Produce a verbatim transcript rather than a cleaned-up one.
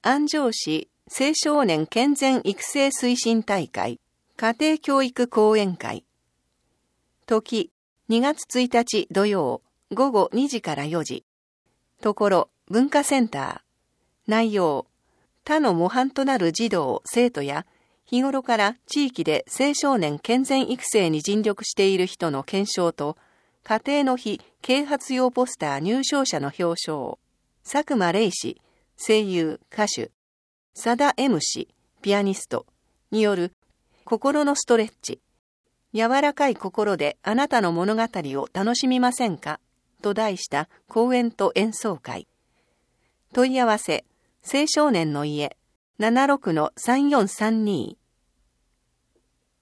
安城市青少年健全育成推進大会家庭教育講演会。時、にがつついたち土曜、午後にじからよじ。ところ、文化センター。内容、他の模範となる児童、生徒や、日頃から地域で青少年健全育成に尽力している人の顕彰と、家庭の日啓発用ポスター入賞者の表彰。佐久間玲氏、声優、歌手、佐田 M 氏、ピアニストによる心のストレッチ。柔らかい心であなたの物語を楽しみませんかと題した講演と演奏会。問い合わせ、青少年の家 ななろくのさんよんさんに